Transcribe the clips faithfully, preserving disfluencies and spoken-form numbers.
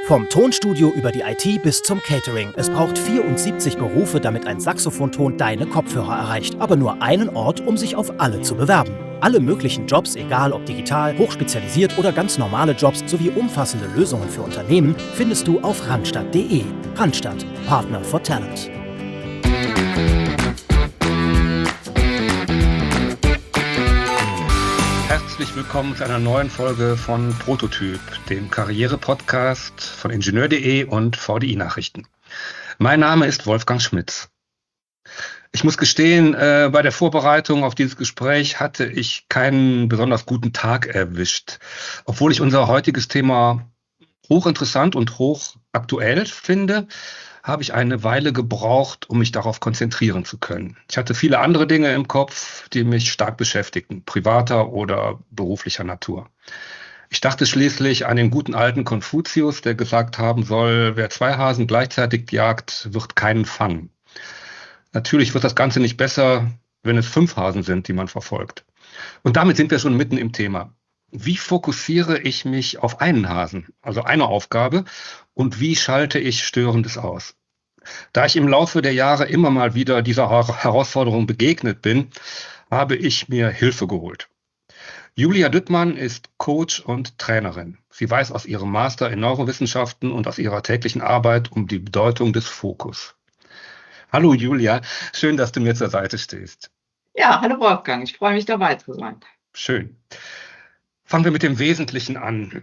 Vom Tonstudio über die I T bis zum Catering. Es braucht vierundsiebzig Berufe, damit ein Saxophonton deine Kopfhörer erreicht. Aber nur einen Ort, um sich auf alle zu bewerben. Alle möglichen Jobs, egal ob digital, hochspezialisiert oder ganz normale Jobs, sowie umfassende Lösungen für Unternehmen, findest du auf randstadt punkt de. Randstadt, Partner for Talent. Herzlich willkommen zu einer neuen Folge von Prototyp, dem Karriere-Podcast von Ingenieur punkt de und V D I-Nachrichten. Mein Name ist Wolfgang Schmitz. Ich muss gestehen, äh, bei der Vorbereitung auf dieses Gespräch hatte ich keinen besonders guten Tag erwischt, obwohl ich unser heutiges Thema hochinteressant und hochaktuell finde, habe ich eine Weile gebraucht, um mich darauf konzentrieren zu können. Ich hatte viele andere Dinge im Kopf, die mich stark beschäftigten, privater oder beruflicher Natur. Ich dachte schließlich an den guten alten Konfuzius, der gesagt haben soll, wer zwei Hasen gleichzeitig jagt, wird keinen fangen. Natürlich wird das Ganze nicht besser, wenn es fünf Hasen sind, die man verfolgt. Und damit sind wir schon mitten im Thema. Wie fokussiere ich mich auf einen Hasen, also eine Aufgabe, und wie schalte ich Störendes aus? Da ich im Laufe der Jahre immer mal wieder dieser Herausforderung begegnet bin, habe ich mir Hilfe geholt. Julia Düttmann ist Coach und Trainerin. Sie weiß aus ihrem Master in Neurowissenschaften und aus ihrer täglichen Arbeit um die Bedeutung des Fokus. Hallo Julia, schön, dass du mir zur Seite stehst. Ja, hallo Wolfgang, ich freue mich dabei zu sein. Schön. Fangen wir mit dem Wesentlichen an.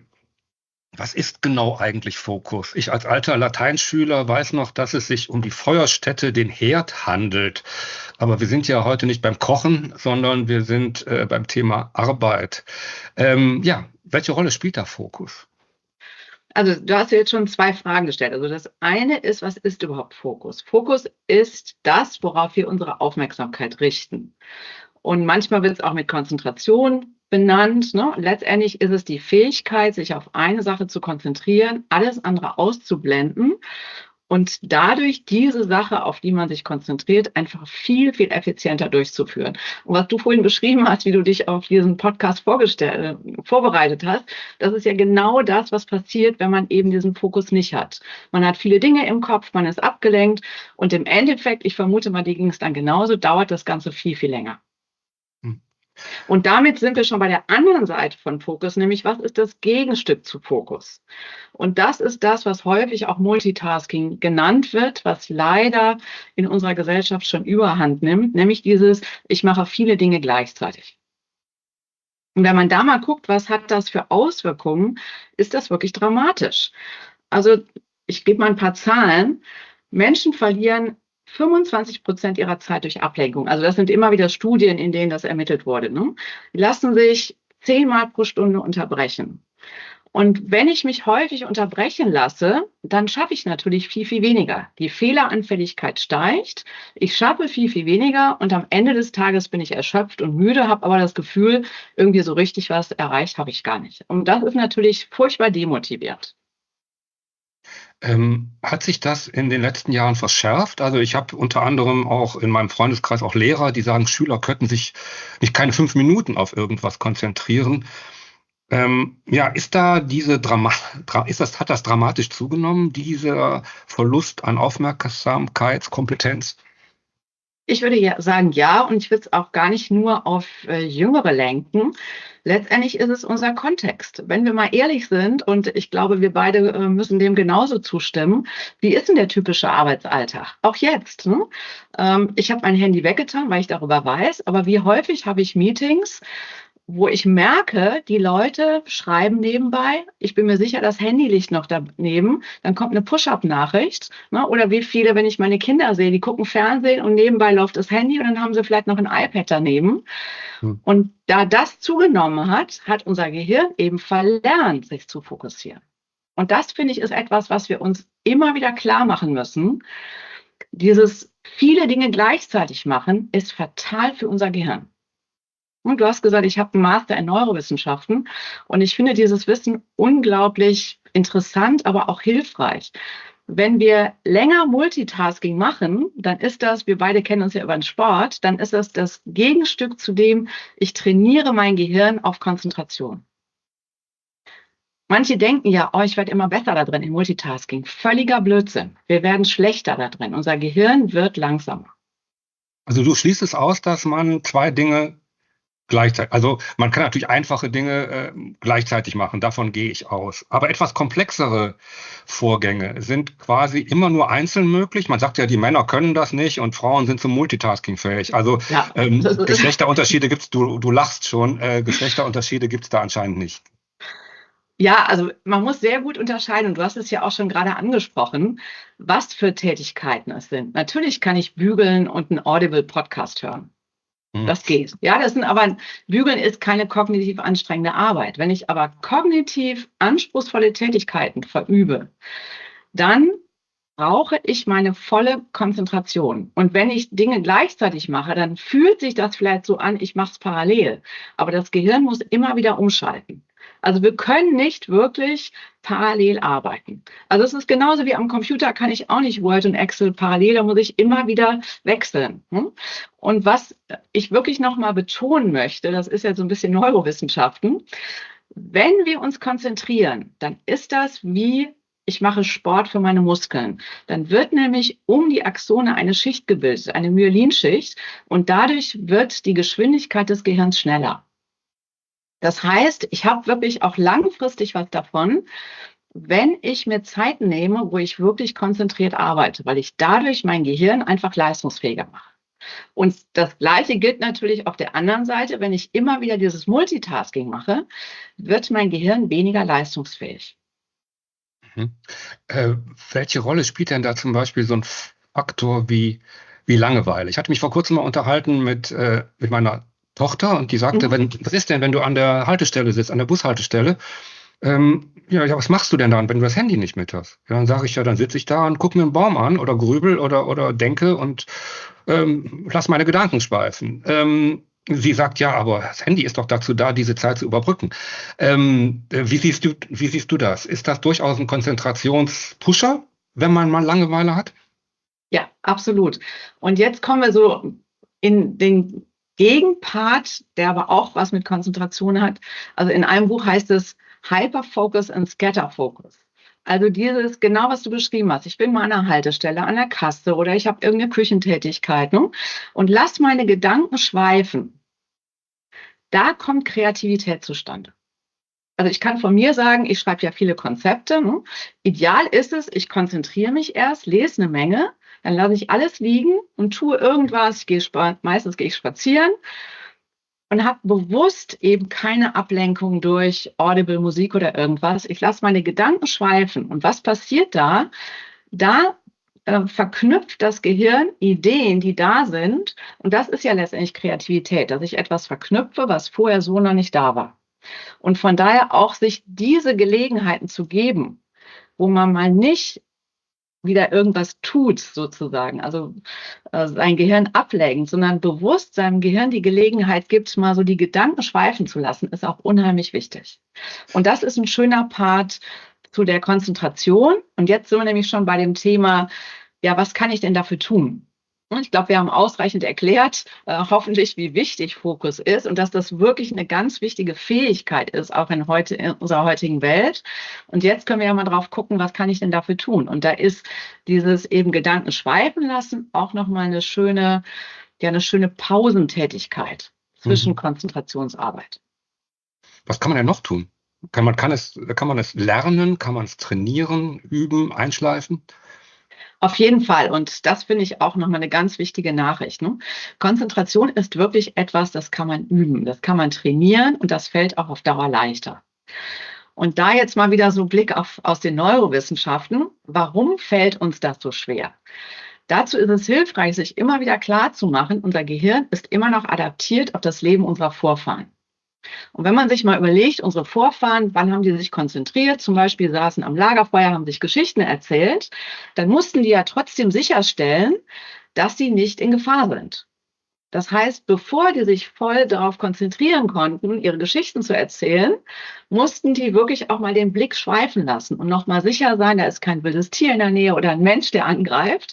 Was ist genau eigentlich Fokus? Ich als alter Lateinschüler weiß noch, dass es sich um die Feuerstätte, den Herd handelt. Aber wir sind ja heute nicht beim Kochen, sondern wir sind äh, beim Thema Arbeit. Ähm, ja, welche Rolle spielt da Fokus? Also du hast jetzt schon zwei Fragen gestellt. Also das eine ist, was ist überhaupt Fokus? Fokus ist das, worauf wir unsere Aufmerksamkeit richten. Und manchmal wird es auch mit Konzentration benannt. Ne? Letztendlich ist es die Fähigkeit, sich auf eine Sache zu konzentrieren, alles andere auszublenden und dadurch diese Sache, auf die man sich konzentriert, einfach viel, viel effizienter durchzuführen. Und was du vorhin beschrieben hast, wie du dich auf diesen Podcast vorgestellt, vorbereitet hast, das ist ja genau das, was passiert, wenn man eben diesen Fokus nicht hat. Man hat viele Dinge im Kopf, man ist abgelenkt und im Endeffekt, ich vermute mal, dir ging es dann genauso, dauert das Ganze viel, viel länger. Und damit sind wir schon bei der anderen Seite von Fokus, nämlich was ist das Gegenstück zu Fokus? Und das ist das, was häufig auch Multitasking genannt wird, was leider in unserer Gesellschaft schon Überhand nimmt, nämlich dieses, ich mache viele Dinge gleichzeitig. Und wenn man da mal guckt, was hat das für Auswirkungen, ist das wirklich dramatisch. Also ich gebe mal ein paar Zahlen. Menschen verlieren fünfundzwanzig Prozent ihrer Zeit durch Ablenkung. Also das sind immer wieder Studien, in denen das ermittelt wurde. Ne? Die lassen sich zehnmal pro Stunde unterbrechen. Und wenn ich mich häufig unterbrechen lasse, dann schaffe ich natürlich viel, viel weniger. Die Fehleranfälligkeit steigt, ich schaffe viel, viel weniger und am Ende des Tages bin ich erschöpft und müde, habe aber das Gefühl, irgendwie so richtig was erreicht habe ich gar nicht. Und das ist natürlich furchtbar demotivierend. Ähm, hat sich das in den letzten Jahren verschärft? Also ich habe unter anderem auch in meinem Freundeskreis auch Lehrer, die sagen, Schüler könnten sich nicht keine fünf Minuten auf irgendwas konzentrieren. Ähm, ja, ist da diese Drama, ist das, hat das dramatisch zugenommen, dieser Verlust an Aufmerksamkeitskompetenz? Ich würde ja sagen, ja, und ich würde es auch gar nicht nur auf äh, Jüngere lenken. Letztendlich ist es unser Kontext. Wenn wir mal ehrlich sind, und ich glaube, wir beide äh, müssen dem genauso zustimmen, wie ist denn der typische Arbeitsalltag? Auch jetzt. Ne? Ähm, ich habe mein Handy weggetan, weil ich darüber weiß, aber wie häufig habe ich Meetings, wo ich merke, die Leute schreiben nebenbei. Ich bin mir sicher, das Handy liegt noch daneben. Dann kommt eine Push-up-Nachricht. Ne? Oder wie viele, wenn ich meine Kinder sehe, die gucken Fernsehen und nebenbei läuft das Handy und dann haben sie vielleicht noch ein iPad daneben. Hm. Und da das zugenommen hat, hat unser Gehirn eben verlernt, sich zu fokussieren. Und das, finde ich, ist etwas, was wir uns immer wieder klar machen müssen. Dieses viele Dinge gleichzeitig machen, ist fatal für unser Gehirn. Und du hast gesagt, ich habe einen Master in Neurowissenschaften und ich finde dieses Wissen unglaublich interessant, aber auch hilfreich. Wenn wir länger Multitasking machen, dann ist das, wir beide kennen uns ja über den Sport, dann ist das das Gegenstück zu dem, ich trainiere mein Gehirn auf Konzentration. Manche denken ja, oh, ich werde immer besser da drin im Multitasking. Völliger Blödsinn. Wir werden schlechter da drin. Unser Gehirn wird langsamer. Also du schließt es aus, dass man zwei Dinge gleichzeitig, also man kann natürlich einfache Dinge äh, gleichzeitig machen, davon gehe ich aus. Aber etwas komplexere Vorgänge sind quasi immer nur einzeln möglich. Man sagt ja, die Männer können das nicht und Frauen sind zum Multitasking fähig. Also Ja, ähm, das ist- Geschlechterunterschiede gibt's, du, du lachst schon, äh, Geschlechterunterschiede gibt's da anscheinend nicht. Ja, also man muss sehr gut unterscheiden, und du hast es ja auch schon gerade angesprochen, was für Tätigkeiten es sind. Natürlich kann ich bügeln und einen Audible-Podcast hören. Hm. Das geht. Ja, das sind aber, bügeln ist keine kognitiv anstrengende Arbeit. Wenn ich aber kognitiv anspruchsvolle Tätigkeiten verübe, dann brauche ich meine volle Konzentration. Und wenn ich Dinge gleichzeitig mache, dann fühlt sich das vielleicht so an, ich mache es parallel. Aber das Gehirn muss immer wieder umschalten. Also wir können nicht wirklich parallel arbeiten. Also es ist genauso wie am Computer, kann ich auch nicht Word und Excel parallel, da muss ich immer wieder wechseln. hm? Und was ich wirklich nochmal betonen möchte, das ist ja so ein bisschen Neurowissenschaften, wenn wir uns konzentrieren, dann ist das wie, ich mache Sport für meine Muskeln. Dann wird nämlich um die Axone eine Schicht gebildet, eine Myelinschicht, und dadurch wird die Geschwindigkeit des Gehirns schneller. Das heißt, ich habe wirklich auch langfristig was davon, wenn ich mir Zeit nehme, wo ich wirklich konzentriert arbeite, weil ich dadurch mein Gehirn einfach leistungsfähiger mache. Und das Gleiche gilt natürlich auf der anderen Seite, wenn ich immer wieder dieses Multitasking mache, wird mein Gehirn weniger leistungsfähig. Mhm. Äh, welche Rolle spielt denn da zum Beispiel so ein Faktor wie, wie Langeweile? Ich hatte mich vor kurzem mal unterhalten mit, äh, mit meiner Tochter und die sagte, Mhm. wenn, was ist denn, wenn du an der Haltestelle sitzt, an der Bushaltestelle? Ähm, ja, ja, was machst du denn dann, wenn du das Handy nicht mit hast? Ja, dann sage ich ja, dann sitze ich da und gucke mir einen Baum an oder grübel oder, oder denke und ähm, lass meine Gedanken schweifen. Ähm, sie sagt, ja, aber das Handy ist doch dazu da, diese Zeit zu überbrücken. Ähm, äh, wie siehst du, wie siehst du das? Ist das durchaus ein Konzentrationspusher, wenn man mal Langeweile hat? Ja, absolut. Und jetzt kommen wir so in den Gegenpart, der aber auch was mit Konzentration hat. Also in einem Buch heißt es Hyperfocus und Scatterfocus. Also dieses, genau was du beschrieben hast. Ich bin mal an einer Haltestelle, an der Kasse oder ich habe irgendeine Küchentätigkeit, ne? Und lass meine Gedanken schweifen. Da kommt Kreativität zustande. Also ich kann von mir sagen, ich schreibe ja viele Konzepte. Ne? Ideal ist es, ich konzentriere mich erst, lese eine Menge, dann lasse ich alles liegen und tue irgendwas. Ich gehe spa- meistens gehe ich spazieren und habe bewusst eben keine Ablenkung durch Audible Musik oder irgendwas. Ich lasse meine Gedanken schweifen. Und was passiert da? Da äh, verknüpft das Gehirn Ideen, die da sind. Und das ist ja letztendlich Kreativität, dass ich etwas verknüpfe, was vorher so noch nicht da war. Und von daher auch sich diese Gelegenheiten zu geben, wo man mal nicht wieder irgendwas tut, sozusagen, also äh, sein Gehirn ablenkt, sondern bewusst seinem Gehirn die Gelegenheit gibt, mal so die Gedanken schweifen zu lassen, ist auch unheimlich wichtig. Und das ist ein schöner Part zu der Konzentration. Und jetzt sind wir nämlich schon bei dem Thema, ja, was kann ich denn dafür tun? Ich glaube, wir haben ausreichend erklärt, äh, hoffentlich, wie wichtig Fokus ist und dass das wirklich eine ganz wichtige Fähigkeit ist, auch in, heute, in unserer heutigen Welt. Und jetzt können wir ja mal drauf gucken, was kann ich denn dafür tun? Und da ist dieses eben Gedanken schweifen lassen auch nochmal eine schöne, ja, eine schöne Pausentätigkeit zwischen Mhm. Konzentrationsarbeit. Was kann man denn noch tun? Kann man, kann es, kann man es lernen? Kann man es trainieren, üben, einschleifen? Auf jeden Fall. Und das finde ich auch nochmal eine ganz wichtige Nachricht. Ne? Konzentration ist wirklich etwas, das kann man üben, das kann man trainieren und das fällt auch auf Dauer leichter. Und da jetzt mal wieder so Blick auf, aus den Neurowissenschaften. Warum fällt uns das so schwer? Dazu ist es hilfreich, sich immer wieder klarzumachen, unser Gehirn ist immer noch adaptiert auf das Leben unserer Vorfahren. Und wenn man sich mal überlegt, unsere Vorfahren, wann haben die sich konzentriert? Zum Beispiel saßen am Lagerfeuer, haben sich Geschichten erzählt. Dann mussten die ja trotzdem sicherstellen, dass sie nicht in Gefahr sind. Das heißt, bevor die sich voll darauf konzentrieren konnten, ihre Geschichten zu erzählen, mussten die wirklich auch mal den Blick schweifen lassen und nochmal sicher sein, da ist kein wildes Tier in der Nähe oder ein Mensch, der angreift.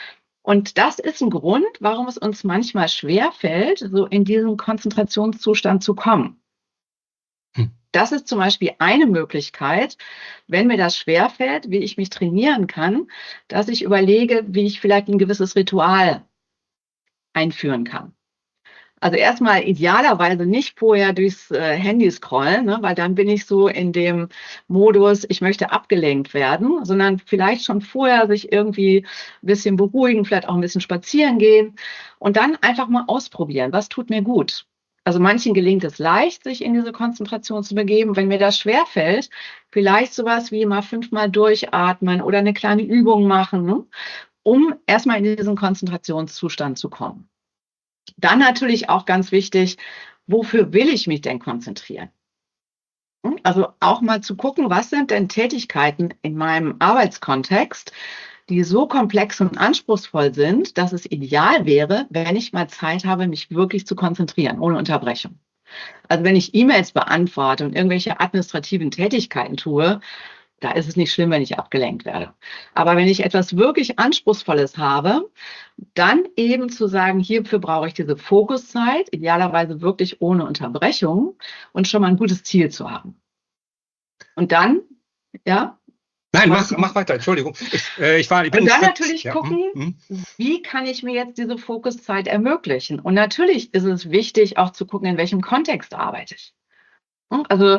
Und das ist ein Grund, warum es uns manchmal schwerfällt, so in diesen Konzentrationszustand zu kommen. Hm. das ist zum Beispiel eine Möglichkeit, wenn mir das schwerfällt, wie ich mich trainieren kann, dass ich überlege, wie ich vielleicht ein gewisses Ritual einführen kann. Also erstmal idealerweise nicht vorher durchs äh, Handy scrollen, ne, weil dann bin ich so in dem Modus, ich möchte abgelenkt werden, sondern vielleicht schon vorher sich irgendwie ein bisschen beruhigen, vielleicht auch ein bisschen spazieren gehen und dann einfach mal ausprobieren, was tut mir gut. Also manchen gelingt es leicht, sich in diese Konzentration zu begeben. Wenn mir das schwerfällt, vielleicht sowas wie mal fünfmal durchatmen oder eine kleine Übung machen, ne, um erstmal in diesen Konzentrationszustand zu kommen. Dann natürlich auch ganz wichtig, wofür will ich mich denn konzentrieren? Also auch mal zu gucken, was sind denn Tätigkeiten in meinem Arbeitskontext, die so komplex und anspruchsvoll sind, dass es ideal wäre, wenn ich mal Zeit habe, mich wirklich zu konzentrieren, ohne Unterbrechung. Also wenn ich E-Mails beantworte und irgendwelche administrativen Tätigkeiten tue, da ist es nicht schlimm, wenn ich abgelenkt werde. Aber wenn ich etwas wirklich Anspruchsvolles habe, dann eben zu sagen, hierfür brauche ich diese Fokuszeit, idealerweise wirklich ohne Unterbrechung und schon mal ein gutes Ziel zu haben. Und dann, ja? Nein, mach, mach weiter, Entschuldigung. Ich, äh, ich war, ich bin und dann Schritt, natürlich ja, gucken, mm, mm. wie kann ich mir jetzt diese Fokuszeit ermöglichen? Und natürlich ist es wichtig, auch zu gucken, in welchem Kontext arbeite ich. Also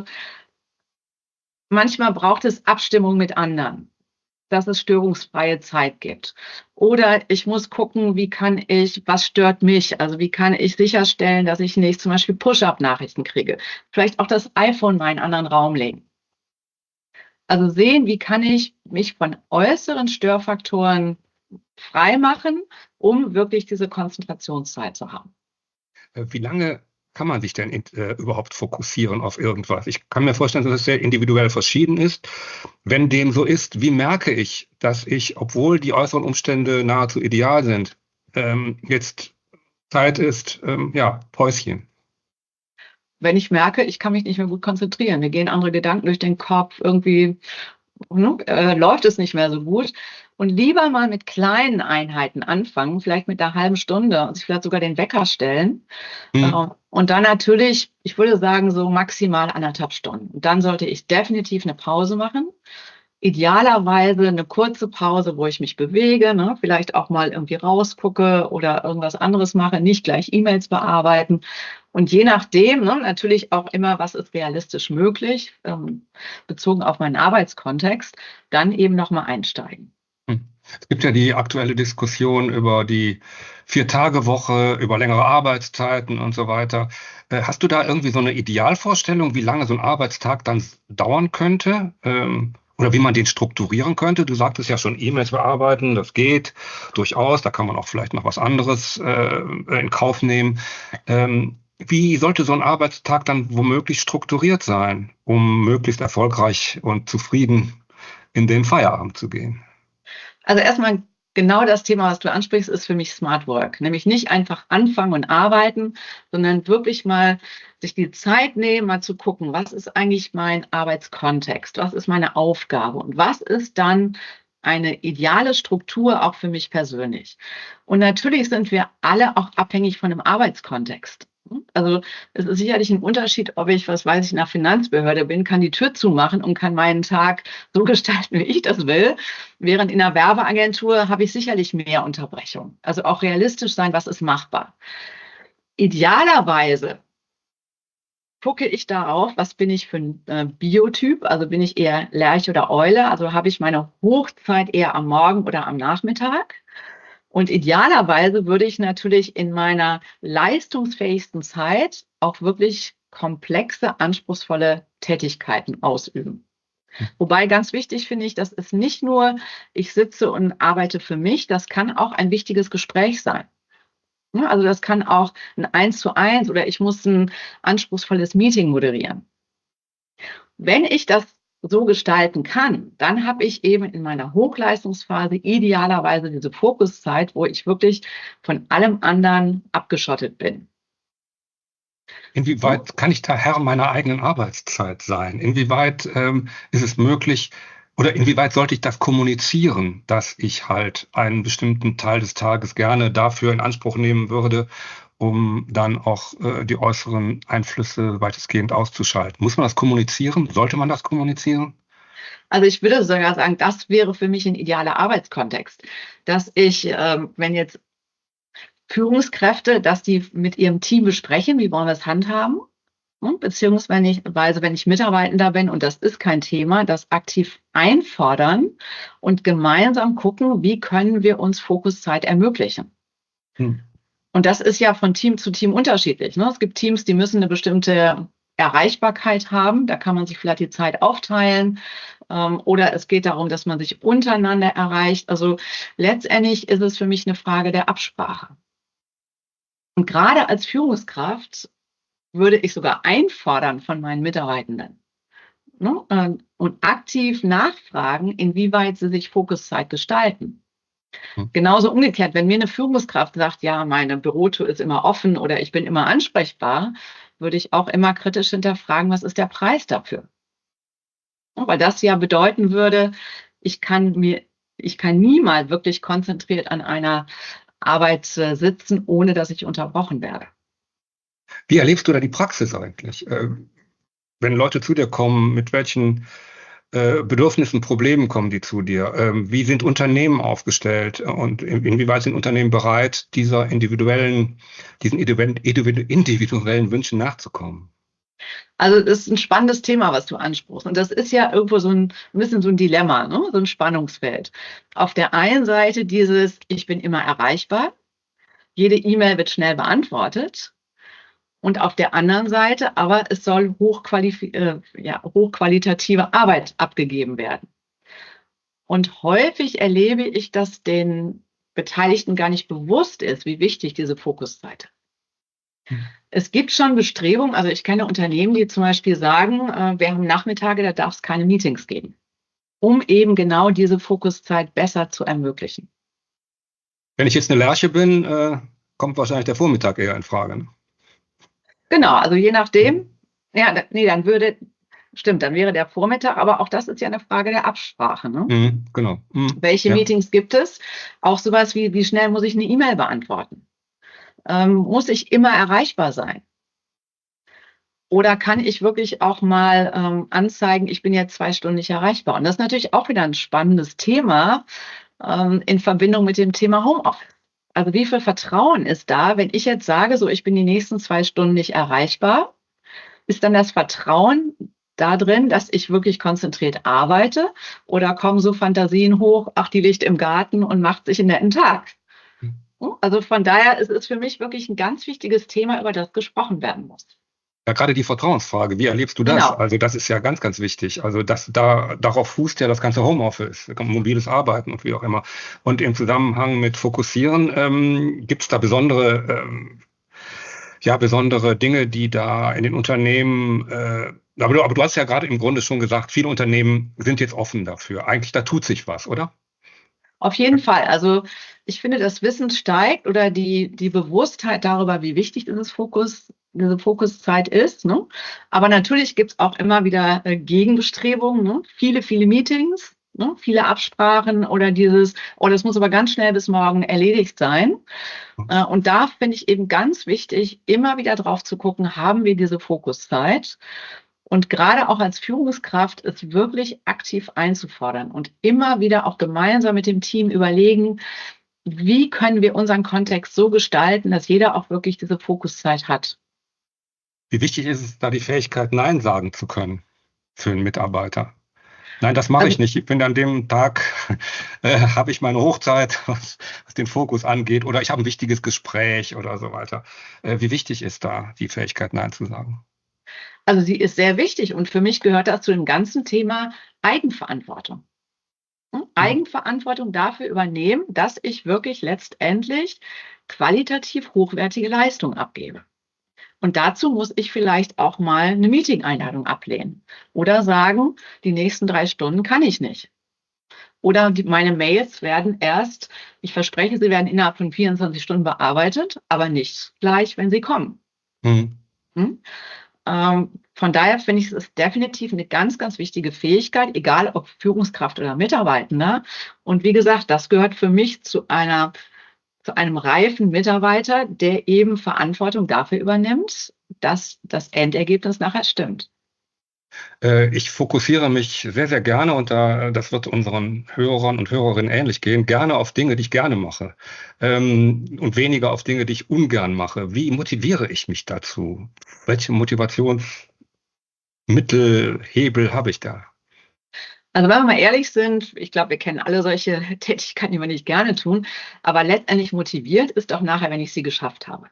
manchmal braucht es Abstimmung mit anderen, dass es störungsfreie Zeit gibt. Oder ich muss gucken, wie kann ich, was stört mich? Also wie kann ich sicherstellen, dass ich nicht zum Beispiel Push-up-Nachrichten kriege? Vielleicht auch das iPhone mal in einen anderen Raum legen. Also sehen, wie kann ich mich von äußeren Störfaktoren freimachen, um wirklich diese Konzentrationszeit zu haben. Wie lange kann man sich denn äh, überhaupt fokussieren auf irgendwas? Ich kann mir vorstellen, dass es sehr individuell verschieden ist. Wenn dem so ist, wie merke ich, dass ich, obwohl die äußeren Umstände nahezu ideal sind, ähm, jetzt Zeit ist, ähm, ja, Päuschen? Wenn ich merke, ich kann mich nicht mehr gut konzentrieren, mir gehen andere Gedanken durch den Kopf, irgendwie ne, äh, läuft es nicht mehr so gut. Und lieber mal mit kleinen Einheiten anfangen, vielleicht mit einer halben Stunde und sich vielleicht sogar den Wecker stellen. Hm. Äh, und dann natürlich, ich würde sagen, so maximal anderthalb Stunden. Und dann sollte ich definitiv eine Pause machen. Idealerweise eine kurze Pause, wo ich mich bewege, ne? Vielleicht auch mal irgendwie rausgucke oder irgendwas anderes mache, nicht gleich E-Mails bearbeiten. Und je nachdem, ne, natürlich auch immer, was ist realistisch möglich, ähm, bezogen auf meinen Arbeitskontext, dann eben nochmal einsteigen. Es gibt ja die aktuelle Diskussion über die Vier-Tage-Woche, über längere Arbeitszeiten und so weiter. Äh, hast du da irgendwie so eine Idealvorstellung, wie lange so ein Arbeitstag dann dauern könnte? Ähm, oder wie man den strukturieren könnte? Du sagtest ja schon, E-Mails bearbeiten, das geht durchaus. Da kann man auch vielleicht noch was anderes äh, in Kauf nehmen. Ähm, wie sollte so ein Arbeitstag dann womöglich strukturiert sein, um möglichst erfolgreich und zufrieden in den Feierabend zu gehen? Also erstmal genau das Thema, was du ansprichst, ist für mich Smart Work. Nämlich nicht einfach anfangen und arbeiten, sondern wirklich mal sich die Zeit nehmen, mal zu gucken, was ist eigentlich mein Arbeitskontext, was ist meine Aufgabe und was ist dann eine ideale Struktur auch für mich persönlich. Und natürlich sind wir alle auch abhängig von dem Arbeitskontext. Also es ist sicherlich ein Unterschied, ob ich, was weiß ich, in einer Finanzbehörde bin, kann die Tür zumachen und kann meinen Tag so gestalten, wie ich das will. Während in einer Werbeagentur habe ich sicherlich mehr Unterbrechung. Also auch realistisch sein, was ist machbar. Idealerweise gucke ich darauf, was bin ich für ein äh, Biotyp, also bin ich eher Lerche oder Eule, also habe ich meine Hochzeit eher am Morgen oder am Nachmittag. Und idealerweise würde ich natürlich in meiner leistungsfähigsten Zeit auch wirklich komplexe, anspruchsvolle Tätigkeiten ausüben. Wobei ganz wichtig finde ich, das ist nicht nur, ich sitze und arbeite für mich, das kann auch ein wichtiges Gespräch sein. Also das kann auch ein Eins zu eins oder ich muss ein anspruchsvolles Meeting moderieren. Wenn ich das so gestalten kann, dann habe ich eben in meiner Hochleistungsphase idealerweise diese Fokuszeit, wo ich wirklich von allem anderen abgeschottet bin. Inwieweit kann ich da Herr meiner eigenen Arbeitszeit sein? Inwieweit ähm, ist es möglich oder inwieweit sollte ich das kommunizieren, dass ich halt einen bestimmten Teil des Tages gerne dafür in Anspruch nehmen würde, um dann auch äh, die äußeren Einflüsse weitestgehend auszuschalten? Muss man das kommunizieren? Sollte man das kommunizieren? Also ich würde sogar sagen, das wäre für mich ein idealer Arbeitskontext, dass ich, ähm, wenn jetzt Führungskräfte, dass die mit ihrem Team besprechen, wie wollen wir es handhaben, ne? Beziehungsweise, wenn ich Mitarbeitender bin und das ist kein Thema, das aktiv einfordern und gemeinsam gucken, wie können wir uns Fokuszeit ermöglichen. Hm. Und das ist ja von Team zu Team unterschiedlich, ne? Es gibt Teams, die müssen eine bestimmte Erreichbarkeit haben. Da kann man sich vielleicht die Zeit aufteilen. Ähm, oder es geht darum, dass man sich untereinander erreicht. Also letztendlich ist es für mich eine Frage der Absprache. Und gerade als Führungskraft würde ich sogar einfordern von meinen Mitarbeitenden, ne? ähm, Und aktiv nachfragen, inwieweit sie sich Fokuszeit gestalten. Hm. Genauso umgekehrt, wenn mir eine Führungskraft sagt, ja, meine Bürotür ist immer offen oder ich bin immer ansprechbar, würde ich auch immer kritisch hinterfragen, was ist der Preis dafür? Ja, weil das ja bedeuten würde, ich kann mir, ich kann niemals wirklich konzentriert an einer Arbeit äh, sitzen, ohne dass ich unterbrochen werde. Wie erlebst du da die Praxis eigentlich? Äh, wenn Leute zu dir kommen, mit welchen äh, Bedürfnissen, Problemen kommen die zu dir? Ähm, wie sind Unternehmen aufgestellt und in, inwieweit sind Unternehmen bereit, dieser individuellen, diesen individuellen Wünschen nachzukommen? Also das ist ein spannendes Thema, was du ansprichst. Und das ist ja irgendwo so ein, ein bisschen so ein Dilemma, ne? So ein Spannungsfeld. Auf der einen Seite dieses, ich bin immer erreichbar, jede E-Mail wird schnell beantwortet. Und auf der anderen Seite, aber es soll hochqualif- äh, ja, hochqualitative Arbeit abgegeben werden. Und häufig erlebe ich, dass den Beteiligten gar nicht bewusst ist, wie wichtig diese Fokuszeit ist. Hm. Es gibt schon Bestrebungen, also ich kenne Unternehmen, die zum Beispiel sagen, äh, wir haben Nachmittage, da darf es keine Meetings geben, um eben genau diese Fokuszeit besser zu ermöglichen. Wenn ich jetzt eine Lerche bin, äh, kommt wahrscheinlich der Vormittag eher in Frage. Ne? Genau, also je nachdem, ja, da, nee, dann würde, stimmt, dann wäre der Vormittag, aber auch das ist ja eine Frage der Absprache, ne? Mhm, genau. Mhm, Welche ja. Meetings gibt es? Auch sowas wie, wie schnell muss ich eine E-Mail beantworten? Ähm, muss ich immer erreichbar sein? Oder kann ich wirklich auch mal ähm, anzeigen, ich bin jetzt zwei Stunden nicht erreichbar? Und das ist natürlich auch wieder ein spannendes Thema ähm, in Verbindung mit dem Thema Homeoffice. Also wie viel Vertrauen ist da, wenn ich jetzt sage, so ich bin die nächsten zwei Stunden nicht erreichbar? Ist dann das Vertrauen da drin, dass ich wirklich konzentriert arbeite? Oder kommen so Fantasien hoch, ach, die liegt im Garten und macht sich einen netten Tag? Also von daher ist es für mich wirklich ein ganz wichtiges Thema, über das gesprochen werden muss. Ja, gerade die Vertrauensfrage, wie erlebst du das? Genau. Also das ist ja ganz, ganz wichtig. Also das, da, darauf fußt ja das ganze Homeoffice, mobiles Arbeiten und wie auch immer. Und im Zusammenhang mit Fokussieren ähm, gibt es da besondere, ähm, ja, besondere Dinge, die da in den Unternehmen, äh, aber, du, aber du hast ja gerade im Grunde schon gesagt, viele Unternehmen sind jetzt offen dafür. Eigentlich, da tut sich was, oder? Auf jeden Fall. Also ich finde, das Wissen steigt oder die, die Bewusstheit darüber, wie wichtig dieses Fokus, diese Fokuszeit ist. Ne? Aber natürlich gibt es auch immer wieder äh, Gegenbestrebungen, ne? Viele, viele Meetings, ne? Viele Absprachen oder dieses, oh, das muss aber ganz schnell bis morgen erledigt sein. Äh, und da finde ich eben ganz wichtig, immer wieder drauf zu gucken, haben wir diese Fokuszeit? Und gerade auch als Führungskraft ist wirklich aktiv einzufordern und immer wieder auch gemeinsam mit dem Team überlegen, wie können wir unseren Kontext so gestalten, dass jeder auch wirklich diese Fokuszeit hat. Wie wichtig ist es, da die Fähigkeit, Nein sagen zu können für einen Mitarbeiter? Nein, das mache Also ich nicht. Ich bin an dem Tag, äh, habe ich meine Hochzeit, was, was den Fokus angeht, oder ich habe ein wichtiges Gespräch oder so weiter. Äh, wie wichtig ist da die Fähigkeit, Nein zu sagen? Also sie ist sehr wichtig und für mich gehört das zu dem ganzen Thema Eigenverantwortung. Hm? Mhm. Eigenverantwortung dafür übernehmen, dass ich wirklich letztendlich qualitativ hochwertige Leistung abgebe. Und dazu muss ich vielleicht auch mal eine Meeting-Einladung ablehnen oder sagen, die nächsten drei Stunden kann ich nicht. Oder die, meine Mails werden erst, ich verspreche, sie werden innerhalb von vierundzwanzig Stunden bearbeitet, aber nicht gleich, wenn sie kommen. Mhm. Hm? Ähm, von daher finde ich, es ist definitiv eine ganz, ganz wichtige Fähigkeit, egal ob Führungskraft oder Mitarbeitender. Und wie gesagt, das gehört für mich zu einer zu einem reifen Mitarbeiter, der eben Verantwortung dafür übernimmt, dass das Endergebnis nachher stimmt? Äh, ich fokussiere mich sehr, sehr gerne und da, das wird unseren Hörern und Hörerinnen ähnlich gehen, gerne auf Dinge, die ich gerne mache, ähm, und weniger auf Dinge, die ich ungern mache. Wie motiviere ich mich dazu? Welche Motivationsmittel, Hebel habe ich da? Also wenn wir mal ehrlich sind, ich glaube, wir kennen alle solche Tätigkeiten, die wir nicht gerne tun, aber letztendlich motiviert ist doch nachher, wenn ich sie geschafft habe.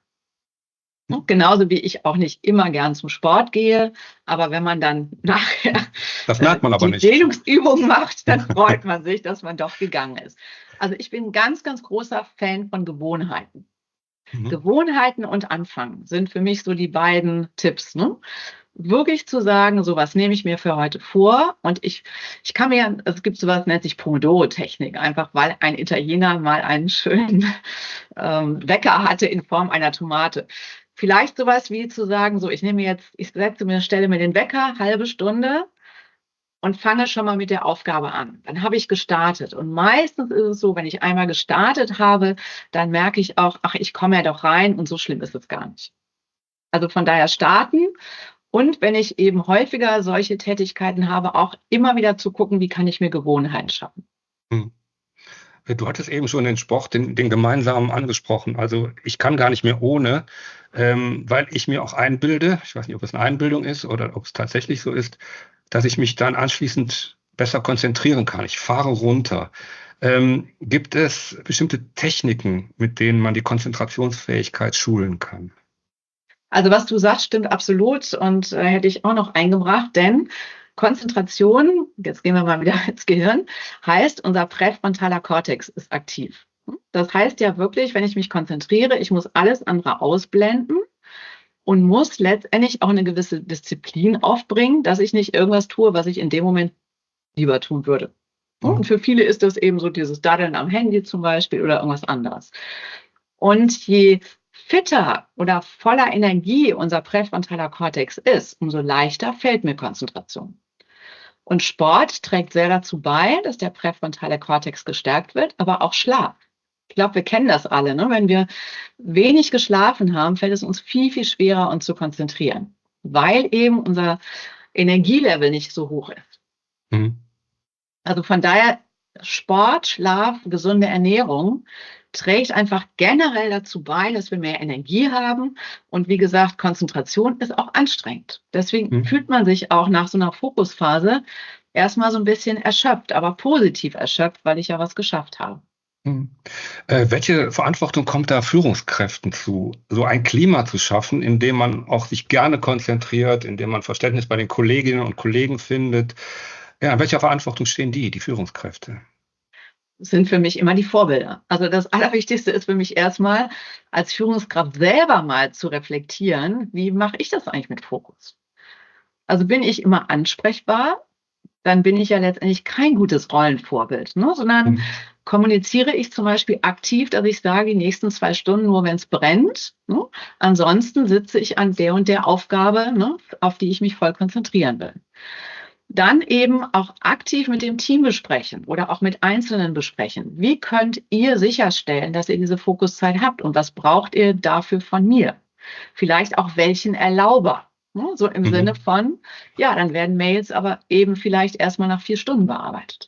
Ne? Genauso wie ich auch nicht immer gern zum Sport gehe, aber wenn man dann nachher Das äh, merkt man aber die nicht. Dehnungsübung macht, dann freut man sich, dass man doch gegangen ist. Also ich bin ein ganz, ganz großer Fan von Gewohnheiten. Mhm. Gewohnheiten und Anfangen sind für mich so die beiden Tipps, ne? Wirklich zu sagen, so was nehme ich mir für heute vor und ich, ich kann mir, also es gibt sowas, nennt sich Pomodoro-Technik, einfach weil ein Italiener mal einen schönen ähm, Wecker hatte in Form einer Tomate. Vielleicht sowas wie zu sagen, so ich nehme jetzt, ich setze mir, stelle mir den Wecker, halbe Stunde und fange schon mal mit der Aufgabe an. Dann habe ich gestartet und meistens ist es so, wenn ich einmal gestartet habe, dann merke ich auch, ach, ich komme ja doch rein und so schlimm ist es gar nicht. Also von daher starten. Und wenn ich eben häufiger solche Tätigkeiten habe, auch immer wieder zu gucken, wie kann ich mir Gewohnheiten schaffen. Hm. Du hattest eben schon den Sport, den, den gemeinsamen angesprochen. Also ich kann gar nicht mehr ohne, ähm, weil ich mir auch einbilde, ich weiß nicht, ob es eine Einbildung ist oder ob es tatsächlich so ist, dass ich mich dann anschließend besser konzentrieren kann. Ich fahre runter. Ähm, gibt es bestimmte Techniken, mit denen man die Konzentrationsfähigkeit schulen kann? Also was du sagst, stimmt absolut und äh, hätte ich auch noch eingebracht, denn Konzentration, jetzt gehen wir mal wieder ins Gehirn, heißt, unser präfrontaler Kortex ist aktiv. Das heißt ja wirklich, wenn ich mich konzentriere, ich muss alles andere ausblenden und muss letztendlich auch eine gewisse Disziplin aufbringen, dass ich nicht irgendwas tue, was ich in dem Moment lieber tun würde. Und für viele ist das eben so dieses Daddeln am Handy zum Beispiel oder irgendwas anderes. Und je fitter oder voller Energie unser präfrontaler Kortex ist, umso leichter fällt mir Konzentration. Und Sport trägt sehr dazu bei, dass der präfrontale Kortex gestärkt wird, aber auch Schlaf. Ich glaube, wir kennen das alle, ne? Wenn wir wenig geschlafen haben, fällt es uns viel, viel schwerer, uns zu konzentrieren, weil eben unser Energielevel nicht so hoch ist. Mhm. Also von daher Sport, Schlaf, gesunde Ernährung trägt einfach generell dazu bei, dass wir mehr Energie haben. Und wie gesagt, Konzentration ist auch anstrengend. Deswegen Mhm. fühlt man sich auch nach so einer Fokusphase erstmal so ein bisschen erschöpft, aber positiv erschöpft, weil ich ja was geschafft habe. Mhm. Äh, welche Verantwortung kommt da Führungskräften zu, so ein Klima zu schaffen, in dem man auch sich gerne konzentriert, in dem man Verständnis bei den Kolleginnen und Kollegen findet? Ja, in welcher Verantwortung stehen die, die Führungskräfte? Sind für mich immer die Vorbilder. Also das Allerwichtigste ist für mich erstmal, als Führungskraft selber mal zu reflektieren, wie mache ich das eigentlich mit Fokus? Also bin ich immer ansprechbar? Dann bin ich ja letztendlich kein gutes Rollenvorbild, ne? Sondern Mhm. kommuniziere ich zum Beispiel aktiv, dass ich sage, die nächsten zwei Stunden nur, wenn es brennt. Ne? Ansonsten sitze ich an der und der Aufgabe, ne, auf die ich mich voll konzentrieren will. Dann eben auch aktiv mit dem Team besprechen oder auch mit Einzelnen besprechen. Wie könnt ihr sicherstellen, dass ihr diese Fokuszeit habt und was braucht ihr dafür von mir? Vielleicht auch welchen Erlauber. Ne? So im Mhm. Sinne von, ja, dann werden Mails aber eben vielleicht erstmal nach vier Stunden bearbeitet.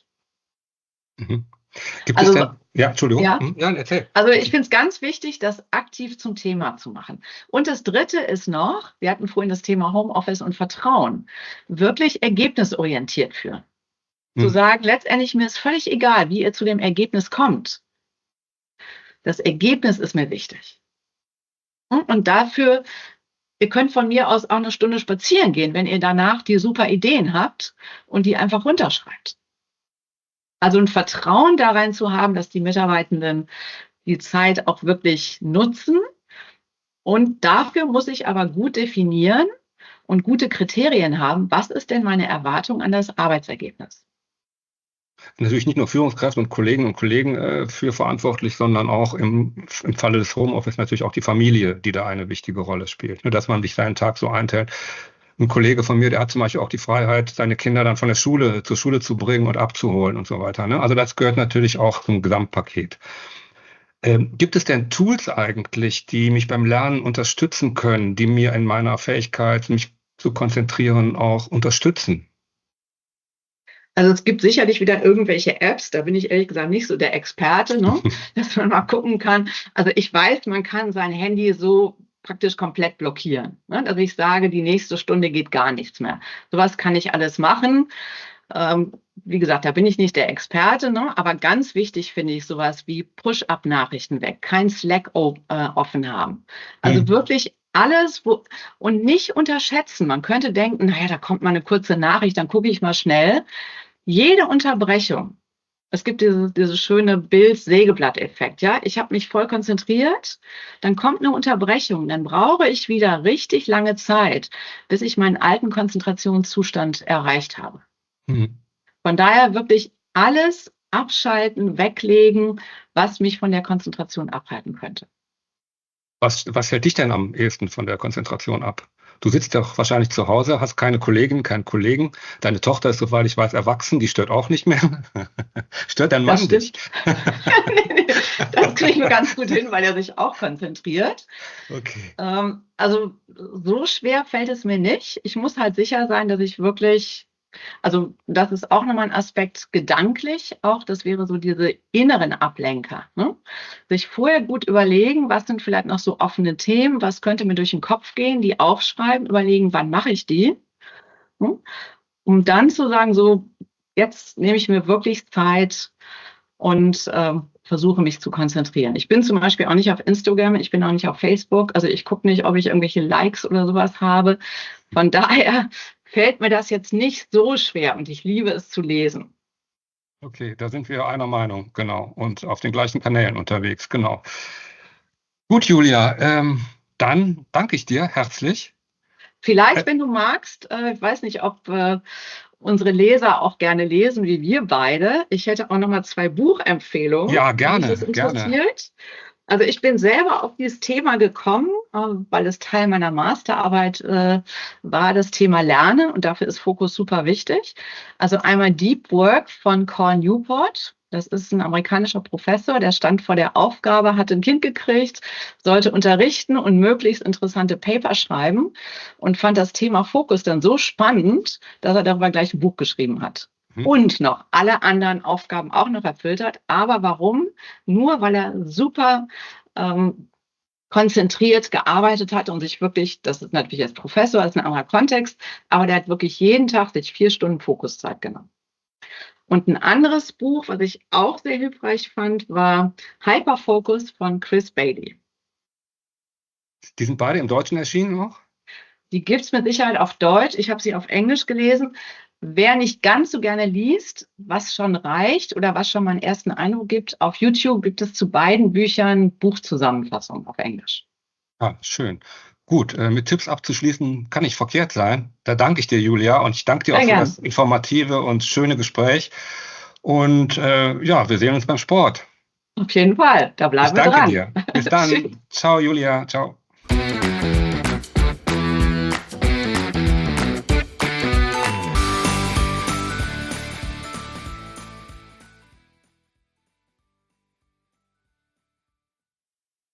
Mhm. Gibt es Also, denn, ja, Entschuldigung, ja, mhm. Ja, erzähl. also ich finde es ganz wichtig, das aktiv zum Thema zu machen. Und das Dritte ist noch, wir hatten vorhin das Thema Homeoffice und Vertrauen, wirklich ergebnisorientiert führen. Zu Mhm. sagen, letztendlich mir ist völlig egal, wie ihr zu dem Ergebnis kommt. Das Ergebnis ist mir wichtig. Und dafür, ihr könnt von mir aus auch eine Stunde spazieren gehen, wenn ihr danach die super Ideen habt und die einfach runterschreibt. Also ein Vertrauen da rein zu haben, dass die Mitarbeitenden die Zeit auch wirklich nutzen. Und dafür muss ich aber gut definieren und gute Kriterien haben, was ist denn meine Erwartung an das Arbeitsergebnis? Natürlich nicht nur Führungskräfte und Kolleginnen und Kollegen äh, für verantwortlich, sondern auch im, im Falle des Homeoffice natürlich auch die Familie, die da eine wichtige Rolle spielt. Ne, dass man sich seinen Tag so einteilt. Ein Kollege von mir, der hat zum Beispiel auch die Freiheit, seine Kinder dann von der Schule zur Schule zu bringen und abzuholen und so weiter. Ne? Also das gehört natürlich auch zum Gesamtpaket. Ähm, gibt es denn Tools eigentlich, die mich beim Lernen unterstützen können, die mir in meiner Fähigkeit, mich zu konzentrieren, auch unterstützen? Also es gibt sicherlich wieder irgendwelche Apps, da bin ich ehrlich gesagt nicht so der Experte, ne? Dass man mal gucken kann. Also ich weiß, man kann sein Handy so praktisch komplett blockieren, ne? Dass ich sage, die nächste Stunde geht gar nichts mehr. Sowas kann ich alles machen. Ähm, wie gesagt, da bin ich nicht der Experte, ne? Aber ganz wichtig finde ich sowas wie Push-up-Nachrichten weg, kein Slack o- äh, offen haben. Also Hm. wirklich alles, wo, und nicht unterschätzen. Man könnte denken, naja, da kommt mal eine kurze Nachricht, dann gucke ich mal schnell. Jede Unterbrechung, es gibt dieses, dieses schöne Bild-Sägeblatt-Effekt, ja. Ich habe mich voll konzentriert, dann kommt eine Unterbrechung, dann brauche ich wieder richtig lange Zeit, bis ich meinen alten Konzentrationszustand erreicht habe. Hm. Von daher wirklich alles abschalten, weglegen, was mich von der Konzentration abhalten könnte. Was, was hält dich denn am ehesten von der Konzentration ab? Du sitzt doch wahrscheinlich zu Hause, hast keine Kolleginnen, keinen Kollegen. Deine Tochter ist, soweit ich weiß, erwachsen, die stört auch nicht mehr. Stört dein Das Mann dich? stimmt. Das kriegen wir ganz gut hin, weil er sich auch konzentriert. Okay. Ähm, also so schwer fällt es mir nicht. Ich muss halt sicher sein, dass ich wirklich, also das ist auch nochmal ein Aspekt gedanklich, auch das wäre so diese inneren Ablenker. Ne? Sich vorher gut überlegen, was sind vielleicht noch so offene Themen, was könnte mir durch den Kopf gehen, die aufschreiben, überlegen, wann mache ich die, ne? Um dann zu sagen, so jetzt nehme ich mir wirklich Zeit und ähm, versuche mich zu konzentrieren. Ich bin zum Beispiel auch nicht auf Instagram, ich bin auch nicht auf Facebook, also ich gucke nicht, ob ich irgendwelche Likes oder sowas habe. Von daher fällt mir das jetzt nicht so schwer und ich liebe es zu lesen. Okay, da sind wir einer Meinung, genau. Und auf den gleichen Kanälen unterwegs, genau. Gut, Julia, ähm, dann danke ich dir herzlich. Vielleicht, Äh, wenn du magst, äh, ich weiß nicht, ob äh, unsere Leser auch gerne lesen, wie wir beide. Ich hätte auch noch mal zwei Buchempfehlungen, ja, wenn dich das gerne, gerne. interessiert. Also ich bin selber auf dieses Thema gekommen, äh, weil es Teil meiner Masterarbeit äh, war, das Thema Lernen, und dafür ist Fokus super wichtig. Also einmal Deep Work von Cal Newport. Das ist ein amerikanischer Professor, der stand vor der Aufgabe, hatte ein Kind gekriegt, sollte unterrichten und möglichst interessante Paper schreiben und fand das Thema Fokus dann so spannend, dass er darüber gleich ein Buch geschrieben hat. Hm? Und noch alle anderen Aufgaben auch noch erfüllt hat. Aber warum? Nur weil er super ähm, konzentriert gearbeitet hat und sich wirklich, das ist natürlich als Professor, das ist ein anderer Kontext, aber der hat wirklich jeden Tag sich vier Stunden Fokuszeit genommen. Und ein anderes Buch, was ich auch sehr hilfreich fand, war Hyperfocus von Chris Bailey. Die sind beide im Deutschen erschienen auch? Die gibt es mit Sicherheit auf Deutsch. Ich habe sie auf Englisch gelesen. Wer nicht ganz so gerne liest, was schon reicht oder was schon mal einen ersten Eindruck gibt, auf YouTube gibt es zu beiden Büchern Buchzusammenfassungen auf Englisch. Ah, schön. Gut, äh, mit Tipps abzuschließen kann nicht verkehrt sein. Da danke ich dir, Julia, und ich danke dir auch Sehr für gern. das informative und schöne Gespräch. Und äh, ja, wir sehen uns beim Sport. Auf jeden Fall. Da Ich bleiben wir danke dran. dir. Bis Tschüss. dann. Ciao, Julia. Ciao.